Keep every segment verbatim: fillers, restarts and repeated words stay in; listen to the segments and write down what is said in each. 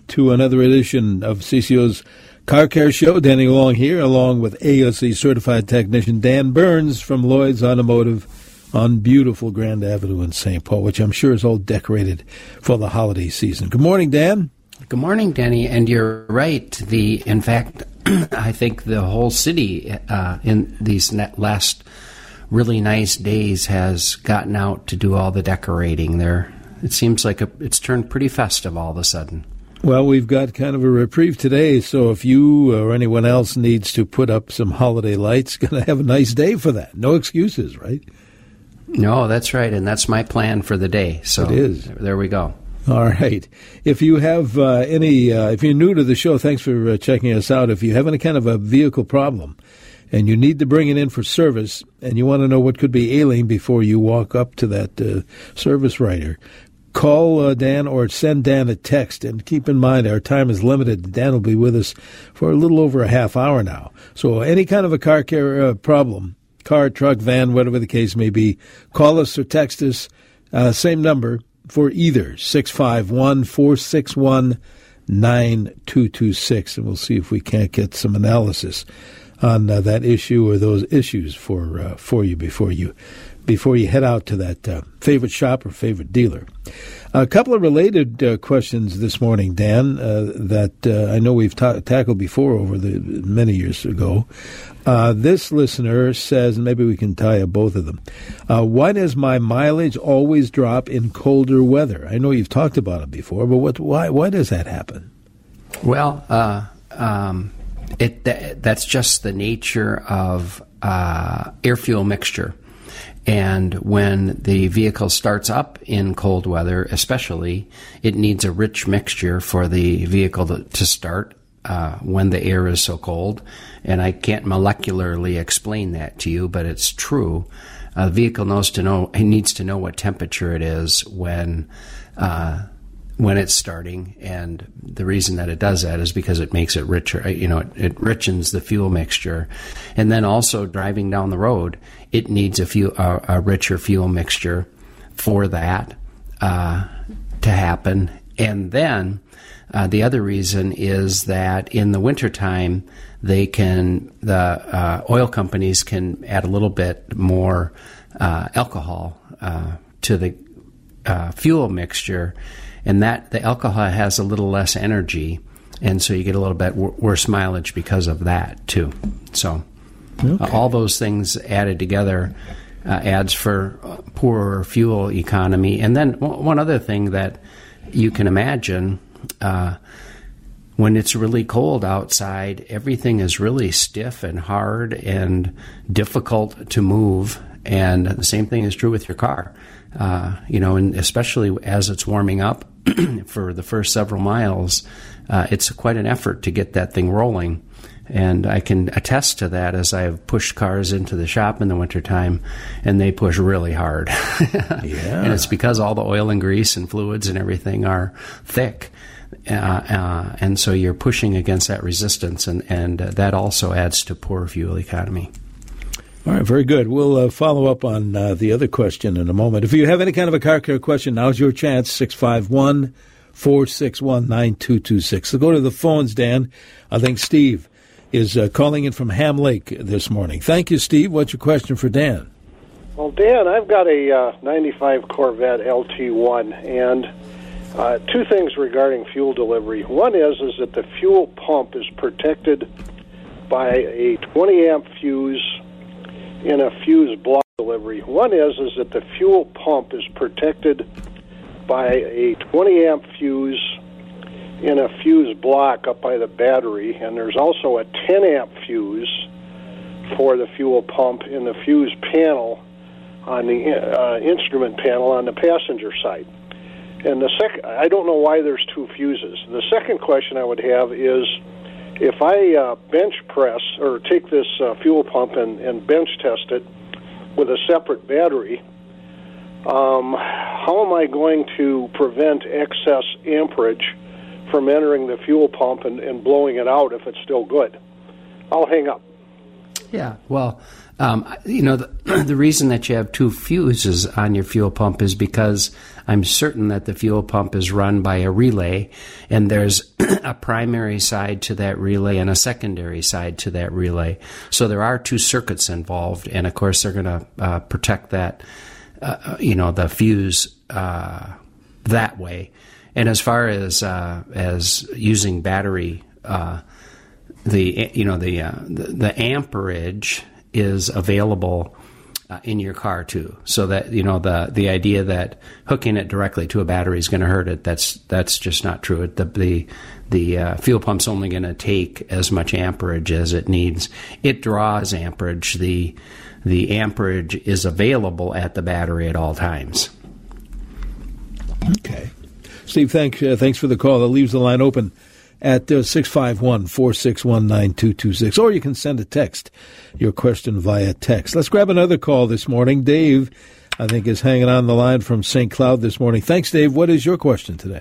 to another edition of C C O's Car Care Show. Danny Long here, along with A O C certified technician Dan Burns from Lloyd's Automotive on beautiful Grand Avenue in Saint Paul, which I'm sure is all decorated for the holiday season. Good morning, Dan. Good morning, Danny. And you're right. The in fact, I think the whole city uh, in these last really nice days has gotten out to do all the decorating there. It seems like a, it's turned pretty festive all of a sudden. Well, we've got kind of a reprieve today, so if you or anyone else needs to put up some holiday lights, going to have a nice day for that. No excuses, right? No, that's right, and that's my plan for the day. So it is. There we go. All right. If you have uh, any, uh, if you're new to the show, thanks for uh, checking us out. If you have any kind of a vehicle problem and you need to bring it in for service and you want to know what could be ailing before you walk up to that uh, service writer, call uh, Dan or send Dan a text. And keep in mind, our time is limited. Dan will be with us for a little over a half hour now. So any kind of a car care uh, problem, car, truck, van, whatever the case may be, call us or text us, uh, same number for either, six five one, four six one, nine two two six. And we'll see if we can't get some analysis on uh, that issue or those issues for uh, for you before you before you head out to that uh, favorite shop or favorite dealer. A couple of related uh, questions this morning, Dan, uh, that uh, I know we've ta- tackled before over the many years ago. Uh, this listener says, and maybe we can tie up both of them, uh, why does my mileage always drop in colder weather? I know you've talked about it before, but what, why why does that happen? Well, uh, um, it that, that's just the nature of uh, air-fuel mixture. And when the vehicle starts up in cold weather, especially, it needs a rich mixture for the vehicle to, to start uh, when the air is so cold. And I can't molecularly explain that to you, but it's true. A vehicle knows to know, it needs to know what temperature it is when uh, when it's starting. And the reason that it does that is because it makes it richer. You know, it, it richens the fuel mixture. And then also driving down the road, it needs a, few, a, a richer fuel mixture for that uh, to happen. And then uh, the other reason is that in the wintertime, they can, the uh, oil companies can add a little bit more uh, alcohol uh, to the uh, fuel mixture, and that the alcohol has a little less energy, and so you get a little bit w- worse mileage because of that too. So okay. uh, all those things added together uh, adds for uh, poorer fuel economy. And then w- one other thing that you can imagine, uh, when it's really cold outside, everything is really stiff and hard and difficult to move. And the same thing is true with your car. Uh, you know, and especially as it's warming up for the first several miles, uh, it's quite an effort to get that thing rolling. And I can attest to that as I have pushed cars into the shop in the wintertime, and they push really hard. Yeah. And it's because all the oil and grease and fluids and everything are thick. Uh, uh, and so you're pushing against that resistance, and, and uh, that also adds to poor fuel economy. All right, very good. We'll uh, follow up on uh, the other question in a moment. If you have any kind of a car care question, now's your chance, six five one, four six one, nine two two six. So go to the phones, Dan. I think Steve is uh, calling in from Ham Lake this morning. Thank you, Steve. What's your question for Dan? Well, Dan, I've got a uh, ninety-five Corvette L T one, and uh, two things regarding fuel delivery. One is, is that the fuel pump is protected by a twenty amp fuse in a fuse block delivery. One is is that the fuel pump is protected by a twenty amp fuse in a fuse block up by the battery, and there's also a ten amp fuse for the fuel pump in the fuse panel on the uh, instrument panel on the passenger side. And the second, I don't know why there's two fuses. The second question I would have is, if I uh, bench press or take this uh, fuel pump and, and bench test it with a separate battery, um, how am I going to prevent excess amperage from entering the fuel pump and, and blowing it out if it's still good? I'll hang up. Yeah, well, um, you know, the, the reason that you have two fuses on your fuel pump is because I'm certain that the fuel pump is run by a relay, and there's a primary side to that relay and a secondary side to that relay. So there are two circuits involved, and of course they're going to uh, protect that, uh, you know, the fuse uh, that way. And as far as uh, as using battery, uh, the you know the, uh, the the amperage is available uh, in your car too. So that you know the the idea that hooking it directly to a battery is going to hurt it, that's that's just not true. It, the the the uh, fuel pump's only going to take as much amperage as it needs. It draws amperage. The the amperage is available at the battery at all times. Okay. Steve, thank, uh, thanks for the call. That leaves the line open at uh, six five one, four six one, nine two two six. Or you can send a text, your question via text. Let's grab another call this morning. Dave, I think, is hanging on the line from Saint Cloud this morning. Thanks, Dave. What is your question today?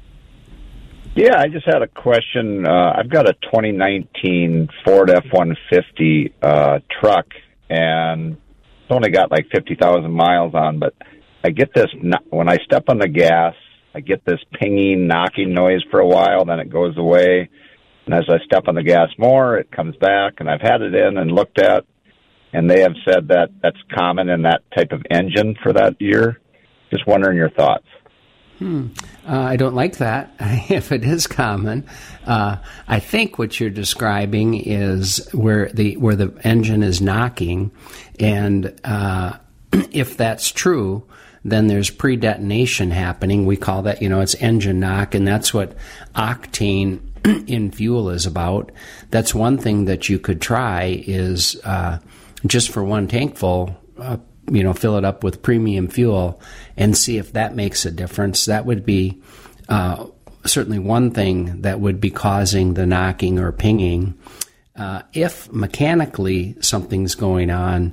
Yeah, I just had a question. Uh, I've got a twenty nineteen Ford F one fifty uh, truck, and it's only got like fifty thousand miles on, but I get this, when I step on the gas, I get this pinging, knocking noise for a while, then it goes away. And as I step on the gas more, it comes back. And I've had it in and looked at, and they have said that that's common in that type of engine for that year. Just wondering your thoughts. Hmm. Uh, I don't like that, if it is common. Uh, I think what you're describing is where the where the engine is knocking, and uh, if that's true, then there's pre-detonation happening. We call that, you know, it's engine knock, and that's what octane in fuel is about. That's one thing that you could try is uh, just for one tank full, uh, you know, fill it up with premium fuel and see if that makes a difference. That would be uh, certainly one thing that would be causing the knocking or pinging. Uh, if mechanically something's going on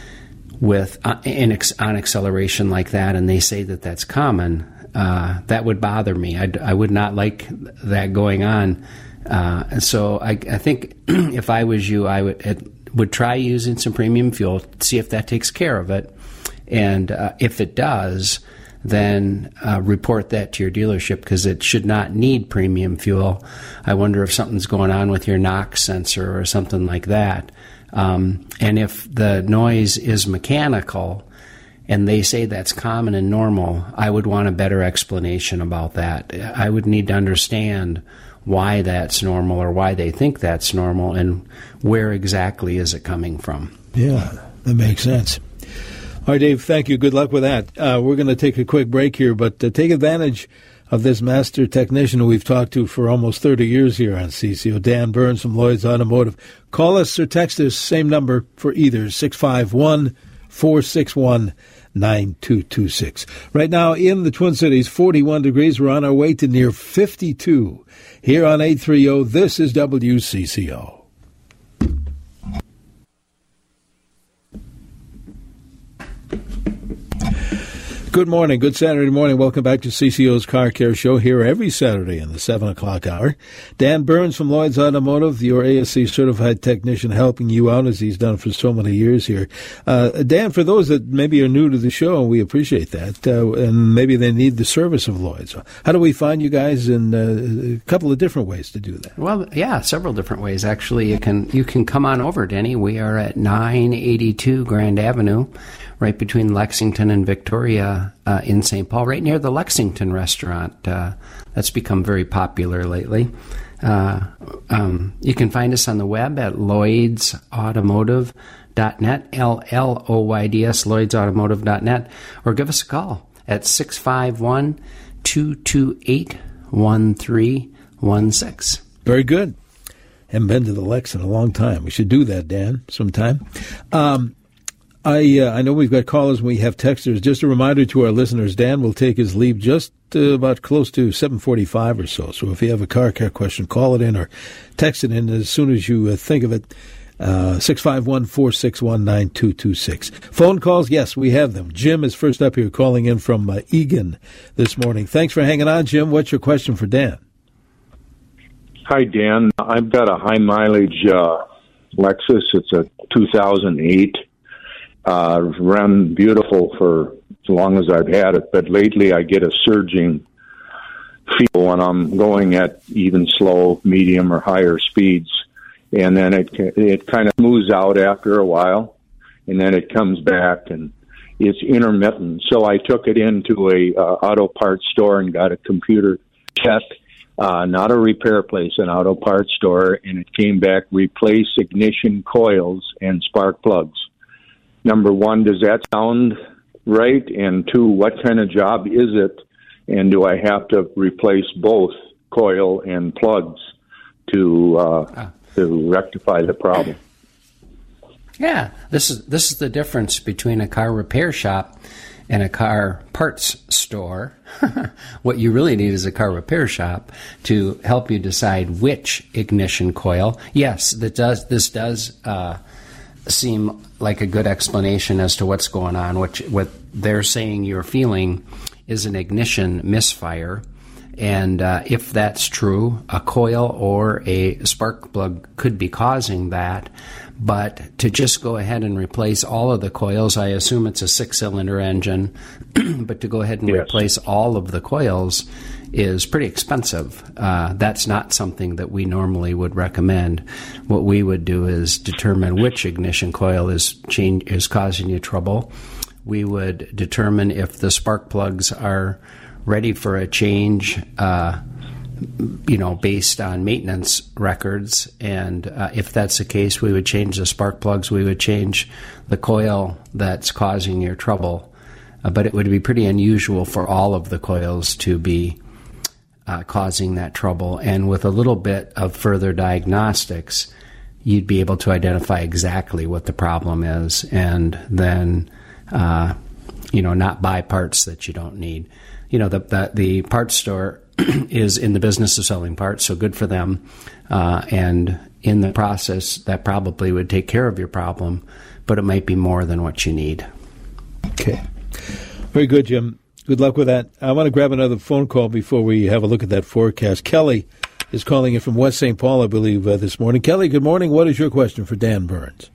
with uh, in ex- on acceleration like that, and they say that that's common, uh, that would bother me. I'd, I would not like that going on. Uh, so I, I think if I was you, I would it, would try using some premium fuel, see if that takes care of it, and uh, if it does, then uh, report that to your dealership, because it should not need premium fuel. I wonder if something's going on with your knock sensor or something like that. Um, and if the noise is mechanical and they say that's common and normal, I would want a better explanation about that. I would need to understand why that's normal or why they think that's normal and where exactly is it coming from. Yeah, that makes sense. All right, Dave, thank you. Good luck with that. Uh, we're going to take a quick break here, but uh, take advantage of this master technician who we've talked to for almost thirty years here on C C O, Dan Burns from Lloyd's Automotive. Call us or text us, same number for either, six five one, four six one, nine two two six. Right now in the Twin Cities, forty-one degrees. We're on our way to near fifty-two. Here on eight thirty, this is W C C O. Good morning. Good Saturday morning. Welcome back to C C O's Car Care Show here every Saturday in the seven o'clock hour. Dan Burns from Lloyd's Automotive, your A S C certified technician, helping you out as he's done for so many years here. Uh, Dan, for those that maybe are new to the show, we appreciate that, uh, and maybe they need the service of Lloyd's. How do we find you guys? In uh, a couple of different ways to do that. Well, yeah, several different ways. Actually, you can you can come on over, Denny. We are at nine eighty-two Grand Avenue, right between Lexington and Victoria uh, in Saint Paul, right near the Lexington restaurant. Uh, that's become very popular lately. Uh, um, you can find us on the web at lloyds automotive dot net, L L O Y D S, lloyds automotive dot net, or give us a call at six five one, two two eight, one three one six. Very good. Haven't been to the Lex in a long time. We should do that, Dan, sometime. Um, I uh, I know we've got callers and we have texters. Just a reminder to our listeners, Dan will take his leave just uh, about close to seven forty-five or so. So if you have a car care question, call it in or text it in as soon as you uh, think of it. Uh, six five one, four six one, nine two two six. Phone calls, yes, we have them. Jim is first up here calling in from uh, Eagan this morning. Thanks for hanging on, Jim. What's your question for Dan? Hi, Dan. I've got a high-mileage uh, Lexus. It's a two thousand eight. Uh, run beautiful for as long as I've had it. But lately I get a surging feel when I'm going at even slow, medium, or higher speeds. And then it it kind of smooths out after a while, and then it comes back, and it's intermittent. So I took it into a uh, auto parts store and got a computer check, uh, not a repair place, an auto parts store, and it came back, replace ignition coils and spark plugs. Number one, does that sound right? And two, what kind of job is it? And do I have to replace both coil and plugs to uh, ah. to rectify the problem? Yeah, this is this is the difference between a car repair shop and a car parts store. What you really need is a car repair shop to help you decide which ignition coil. Yes, that does this does uh, seem like a good explanation as to what's going on. Which what they're saying you're feeling is an ignition misfire. And uh, if that's true, a coil or a spark plug could be causing that. But to just go ahead and replace all of the coils, I assume it's a six-cylinder engine, but to go ahead and yes. replace all of the coils is pretty expensive. Uh, that's not something that we normally would recommend. What we would do is determine which ignition coil is change, is causing you trouble. We would determine if the spark plugs are ready for a change, uh, you know, based on maintenance records. And uh, if that's the case, we would change the spark plugs. We would change the coil that's causing your trouble. Uh, but it would be pretty unusual for all of the coils to be uh, causing that trouble. And with a little bit of further diagnostics, you'd be able to identify exactly what the problem is, and then, uh, you know, not buy parts that you don't need. You know, the, the, the parts store is in the business of selling parts, so good for them. Uh, and in the process, that probably would take care of your problem, but it might be more than what you need. Okay. Very good, Jim. Good luck with that. I want to grab another phone call before we have a look at that forecast. Kelly is calling in from West Saint Paul, I believe, uh, this morning. Kelly, good morning. What is your question for Dan Burns?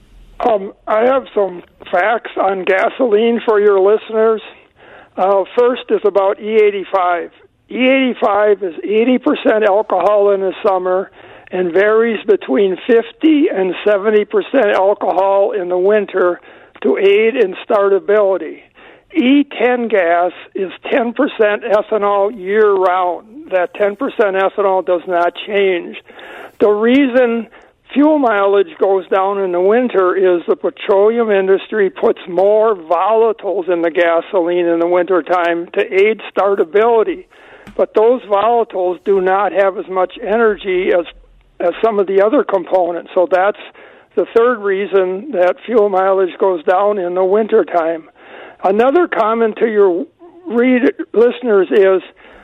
Um, I have some facts on gasoline for your listeners. Uh, first is about E eighty-five. E eighty-five is eighty percent alcohol in the summer and varies between fifty and seventy percent alcohol in the winter to aid in startability. E ten gas is ten percent ethanol year-round. That ten percent ethanol does not change. The reason fuel mileage goes down in the winter is the petroleum industry puts more volatiles in the gasoline in the wintertime to aid startability. But those volatiles do not have as much energy as as some of the other components. So that's the third reason that fuel mileage goes down in the wintertime. Another comment to your read listeners is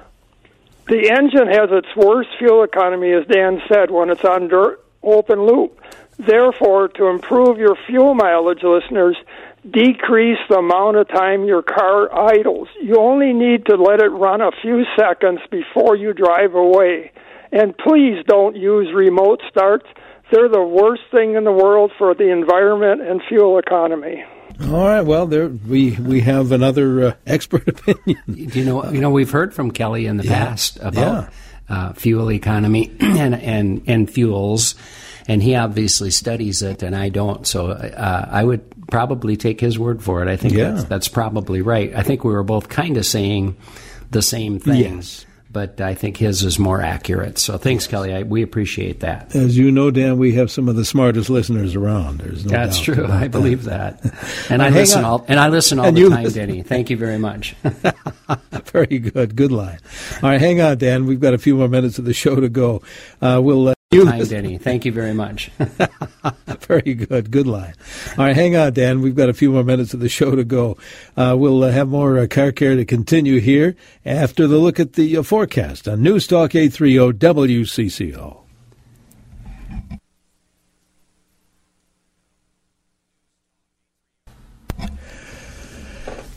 the engine has its worst fuel economy, as Dan said, when it's on dirt, open loop. Therefore, to improve your fuel mileage, listeners, decrease the amount of time your car idles. You only need to let it run a few seconds before you drive away. And please don't use remote starts. They're the worst thing in the world for the environment and fuel economy. All right. Well, there we we have another uh, expert opinion. You know, you know, we've heard from Kelly in the yeah. past about yeah. uh, fuel economy and, and and fuels, and he obviously studies it, and I don't. So uh, I would probably take his word for it. I think yeah. that's, that's probably right. I think we were both kind of saying the same things. Yes. But I think his is more accurate. So thanks, Kelly. I, we appreciate that. As you know, Dan, we have some of the smartest listeners around. There's no That's doubt true. about I believe that. that. And I listen all and I listen all and the time, listen. Denny. Thank you very much. Very good. Good line. All right, hang on, Dan. We've got a few more minutes of the show to go. Uh, we'll. Uh, You Hi, Denny. Thank you very much. Very good. Good line. All right, hang on, Dan. We've got a few more minutes of the show to go. Uh, we'll uh, have more uh, car care to continue here after the look at the uh, forecast on News Talk eight thirty W C C O.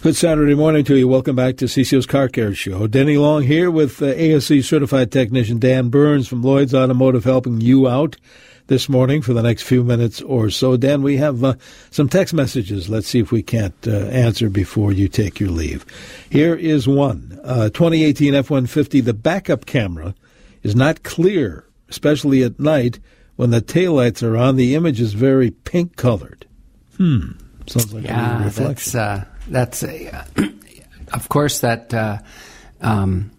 Good Saturday morning to you. Welcome back to C C O's Car Care Show. Denny Long here with uh, A S C certified technician Dan Burns from Lloyd's Automotive helping you out this morning for the next few minutes or so. Dan, we have uh, some text messages. Let's see if we can't uh, answer before you take your leave. Here is one. Uh, twenty eighteen F one fifty, the backup camera is not clear, especially at night when the taillights are on. The image is very pink-colored. Hmm. Sounds like yeah, a reflection. That's, uh, that's a, uh, of course, that uh, um,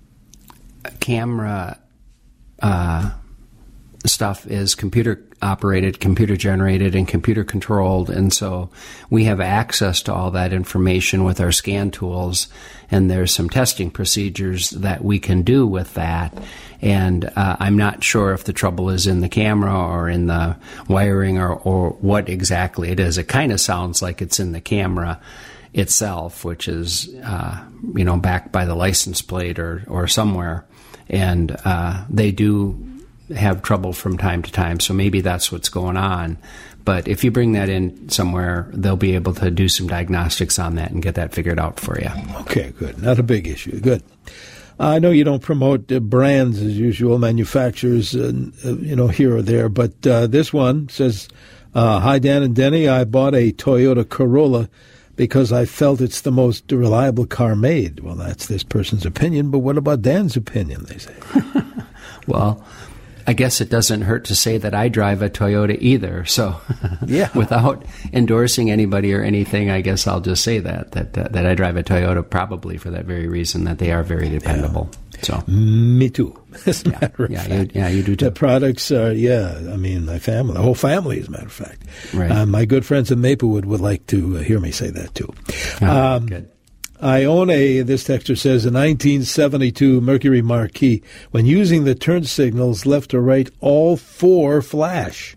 camera uh, stuff is computer operated, computer generated, and computer controlled, and so we have access to all that information with our scan tools, and there's some testing procedures that we can do with that. And uh, I'm not sure if the trouble is in the camera or in the wiring or, or what exactly it is. It kind of sounds like it's in the camera itself, which is, uh, you know, backed by the license plate or, or somewhere. And uh, they do have trouble from time to time, so maybe that's what's going on. But if you bring that in somewhere, they'll be able to do some diagnostics on that and get that figured out for you. Okay, good. Not a big issue. Good. I know you don't promote uh, brands as usual, manufacturers, uh, uh, you know, here or there, but uh, this one says, uh, Hi, Dan and Denny. I bought a Toyota Corolla because I felt it's the most reliable car made. Well, that's this person's opinion, but what about Dan's opinion, they say? Well, I guess it doesn't hurt to say that I drive a Toyota either. So yeah. Without endorsing anybody or anything, I guess I'll just say that, that, uh, that I drive a Toyota probably for that very reason, that they are very dependable. Yeah. So me too. As a yeah. matter of yeah, fact. you, yeah, you do too. The products are, yeah, I mean, my family, the whole family, as a matter of fact. Right. Uh, my good friends in Maplewood would like to uh, hear me say that too. Oh, um, good. I own a, this texter says, a nineteen seventy-two Mercury Marquis. When using the turn signals left to right, all four flash.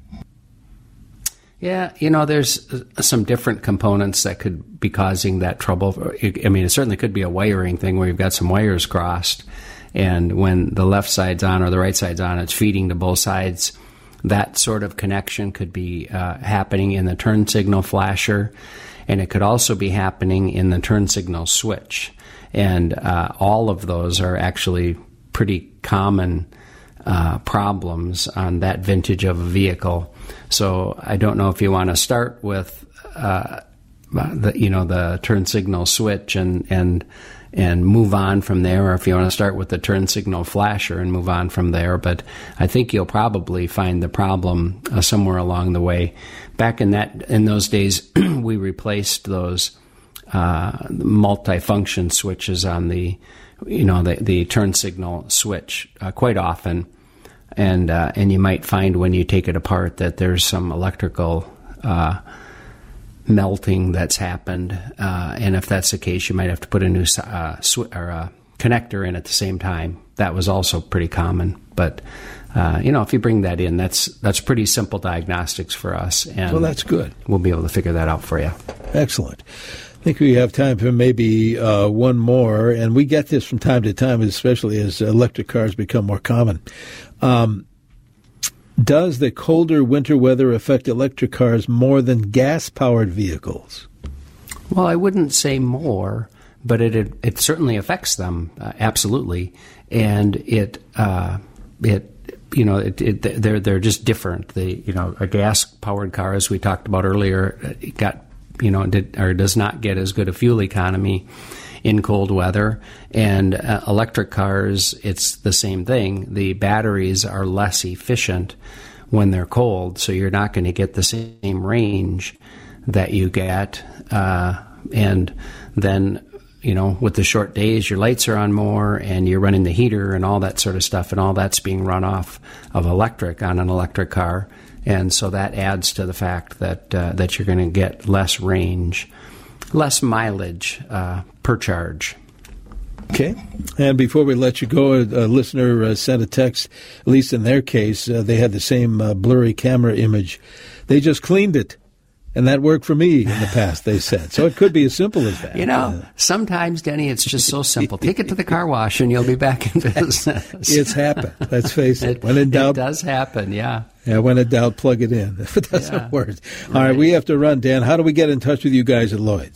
Yeah, you know, there's some different components that could be causing that trouble. I mean, it certainly could be a wiring thing where you've got some wires crossed, and when the left side's on or the right side's on, it's feeding to both sides. That sort of connection could be uh, happening in the turn signal flasher. And it could also be happening in the turn signal switch. And uh, all of those are actually pretty common uh, problems on that vintage of a vehicle. So I don't know if you want to start with uh, the you know the turn signal switch and and and move on from there, or if you want to start with the turn signal flasher and move on from there. But I think you'll probably find the problem uh, somewhere along the way. Back in that in those days, we replaced those uh, multifunction switches on the, you know, the, the turn signal switch uh, quite often, and uh, and you might find when you take it apart that there's some electrical uh, melting that's happened, uh, and if that's the case, you might have to put a new uh, sw- or a connector in at the same time. That was also pretty common, but. Uh, you know, if you bring that in, that's that's pretty simple diagnostics for us. And well, that's good. We'll be able to figure that out for you. Excellent. I think we have time for maybe uh, one more, and we get this from time to time, especially as electric cars become more common. Um, does the colder winter weather affect electric cars more than gas-powered vehicles? Well, I wouldn't say more, but it it, it certainly affects them, uh, absolutely. And it uh, it you know it, it, they're they're just different. The you know a gas-powered car, as we talked about earlier, got you know did or does not get as good a fuel economy in cold weather. And uh, electric cars, it's the same thing. The batteries are less efficient when they're cold, so you're not going to get the same range that you get. Uh, and then, you know, with the short days, your lights are on more and you're running the heater and all that sort of stuff, and all that's being run off of electric on an electric car. And so that adds to the fact that uh, that you're going to get less range, less mileage uh, per charge. Okay. And before we let you go, a, a listener uh, sent a text, at least in their case, uh, they had the same uh, blurry camera image. They just cleaned it. And that worked for me in the past, they said. So it could be as simple as that. You know, uh, sometimes, Denny, it's just so simple. Take it to the car wash and you'll be back in business. It's happened. Let's face it. it when in doubt, it does happen, yeah. Yeah, when in doubt, plug it in. If it doesn't yeah. work. All right. right, we have to run, Dan. How do we get in touch with you guys at Lloyd's?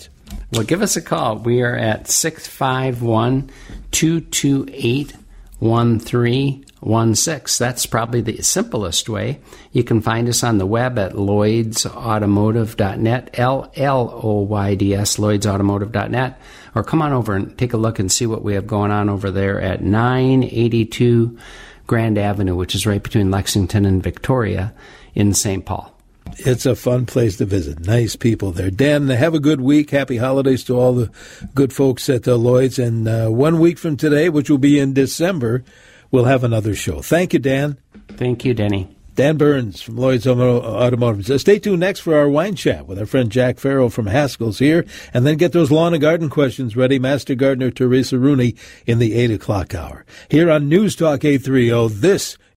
Well, give us a call. We are at six five one, two two eight, one three one six. That's probably the simplest way. You can find us on the web at lloyds automotive dot net, L L O Y D S, lloyds automotive dot net, or come on over and take a look and see what we have going on over there at nine eighty-two Grand Avenue, which is right between Lexington and Victoria in Saint Paul. It's a fun place to visit. Nice people there. Dan, have a good week. Happy holidays to all the good folks at uh, Lloyd's. And uh, one week from today, which will be in December, we'll have another show. Thank you, Dan. Thank you, Denny. Dan Burns from Lloyd's Automotive. So stay tuned next for our wine chat with our friend Jack Farrell from Haskell's here. And then get those lawn and garden questions ready. Master Gardener Teresa Rooney in the eight o'clock hour. Here on News Talk eight thirty, this